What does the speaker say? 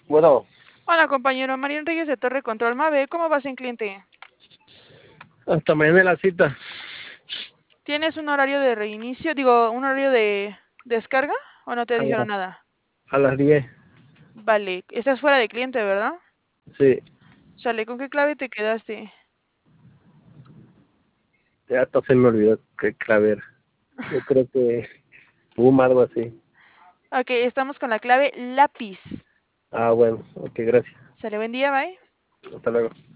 Bueno, Hola, compañero. María Enríquez de Torre Control Mave. ¿Cómo vas en cliente? hasta mañana la cita. ¿Tienes un horario de reinicio? Digo, ¿un horario de descarga? ¿O no te A, dijeron la- nada? a las 10. Vale, estás fuera de cliente, ¿verdad? Sí, Sale, ¿con qué clave te quedaste? ya hasta se me olvidó qué clave era. Yo creo que algo así. Ok, estamos con la clave lápiz. Ah, bueno, ok, gracias. Sale, buen día, bye. Hasta luego.